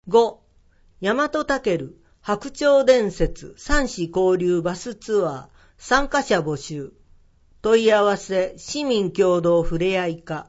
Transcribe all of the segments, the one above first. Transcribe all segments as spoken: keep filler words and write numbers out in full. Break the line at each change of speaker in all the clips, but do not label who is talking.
ご、大和武白鳥伝説三市交流バスツアー参加者募集。問い合わせ市民共同ふれあい課。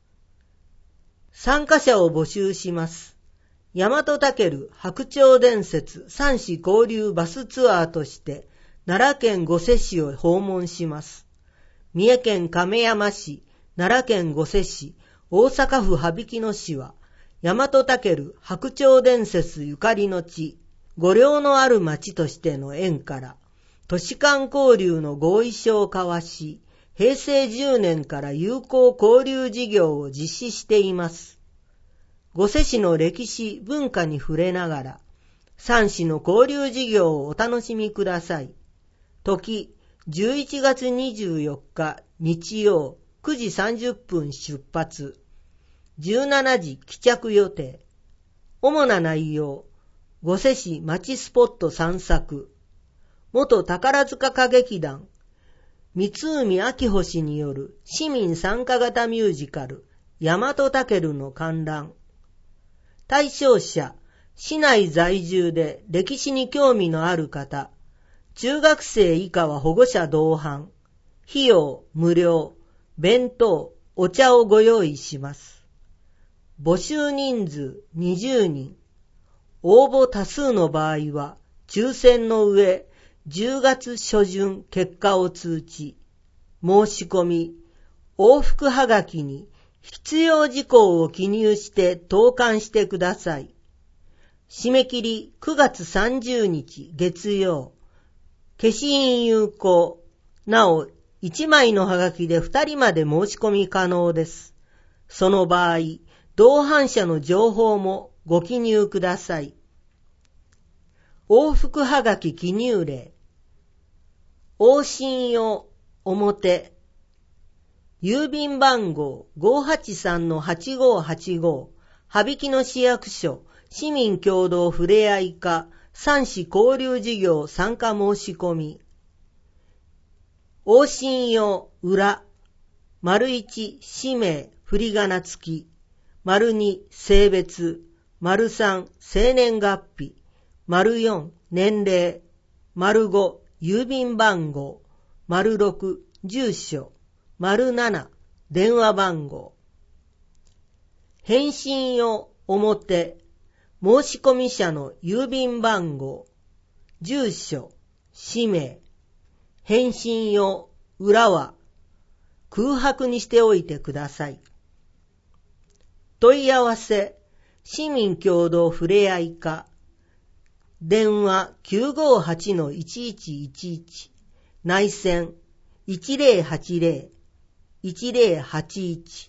参加者を募集します。大和武白鳥伝説三市交流バスツアーとして奈良県御所市を訪問します。三重県亀山市、奈良県御所市、大阪府羽曳野市は大和武白鳥伝説ゆかりの地、御領のある町としての縁から都市間交流の合意書を交わし、へいせいじゅうねんから友好交流事業を実施しています。御所市の歴史、文化に触れながら、三市の交流事業をお楽しみください。時、じゅういちがつにじゅうよっか日曜くじさんじゅっぷん出発。じゅうしちじ帰着予定。主な内容、御所市町スポット散策。元宝塚歌劇団、三海明穂氏による市民参加型ミュージカル、大和武の観覧。対象者、市内在住で歴史に興味のある方、中学生以下は保護者同伴。費用無料、弁当、お茶をご用意します。募集人数にじゅうにん。応募多数の場合は、抽選の上、じゅうがつしょじゅん結果を通知。申し込み、往復はがきに必要事項を記入して投函してください。締め切りくがつさんじゅうにち月曜。消印有効。なお、いちまいのはがきでふたりまで申し込み可能です。その場合、同伴者の情報もご記入ください。往復はがき記入例。往診用表。郵便番号 ごーはちさんのはちごーはちご、羽曳野市役所市民共同ふれあい課三市交流事業参加申し込み。往診用裏。丸いち氏名振り仮名付き。丸に性別。丸さん生年月日。丸よん年齢。丸ご郵便番号。丸ろく住所。丸なな電話番号。返信用表。申込者の郵便番号。住所。氏名。返信用裏は空白にしておいてください。問い合わせ市民共同ふれあい課。電話 きゅうごーはちのいちいちいちいち。内線いちぜろはちぜろいちぜろはちいち。